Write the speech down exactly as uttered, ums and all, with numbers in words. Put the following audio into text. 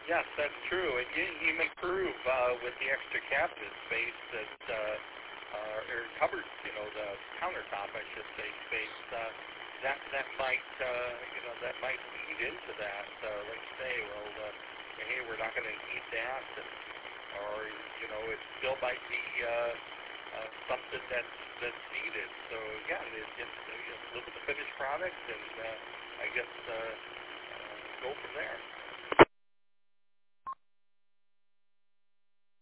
Yes, that's true. And you, you may prove uh, with the extra cabinet space that, uh, uh, or cupboard, you know, the countertop, I should say, space, uh, that that might, uh, you know, that might lead into that. Uh, like say, well, uh, hey, we're not going to need that, and, or you know, it still might be uh, uh, something that's that's needed. So again, it, it's uh, you know, look at the finished product, and uh, I guess uh, uh, go from there.